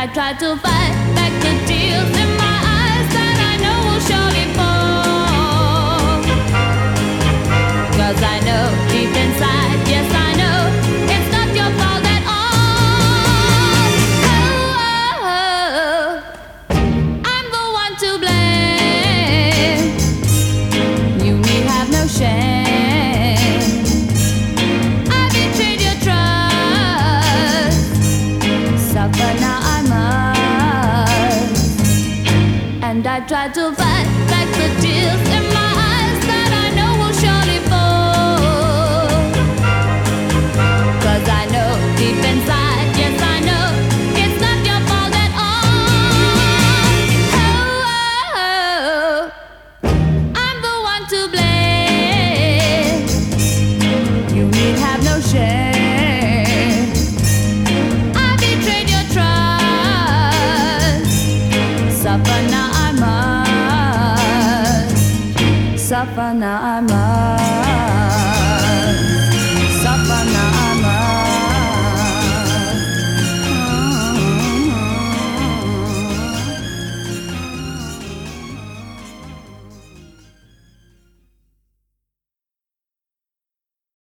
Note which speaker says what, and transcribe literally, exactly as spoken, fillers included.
Speaker 1: I try to fight back the tears in my eyes that I know will surely fall. 'Cause I know deep inside, yes I know, it's not your fault at all. Oh, oh, I'm the one to blame. You need have no shame. I betrayed your trust. Suffer now I must. And I try to fight back the tears in my eyes that I know will surely fall. 'Cause I know deep inside, yes I know, it's not your fault at all. Oh, oh, I'm the one to blame. You need have no shame. I betrayed your trust. Suffer now I must. Suffer now I must.